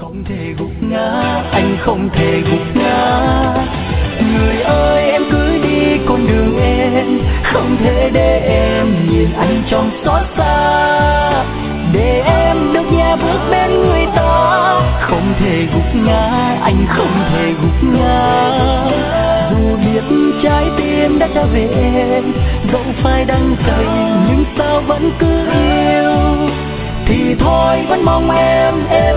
Không thể gục ngã, anh không thể gục ngã. Người ơi em cứ đi con đường em, không thể để em nhìn anh trong xót xa. Để em được nhẹ bước bên người ta, không thể gục ngã, anh không thể gục ngã. Dù biết trái tim đã trở về em, dẫu phải đắng cay nhưng sao vẫn cứ yêu. Thì thôi vẫn mong em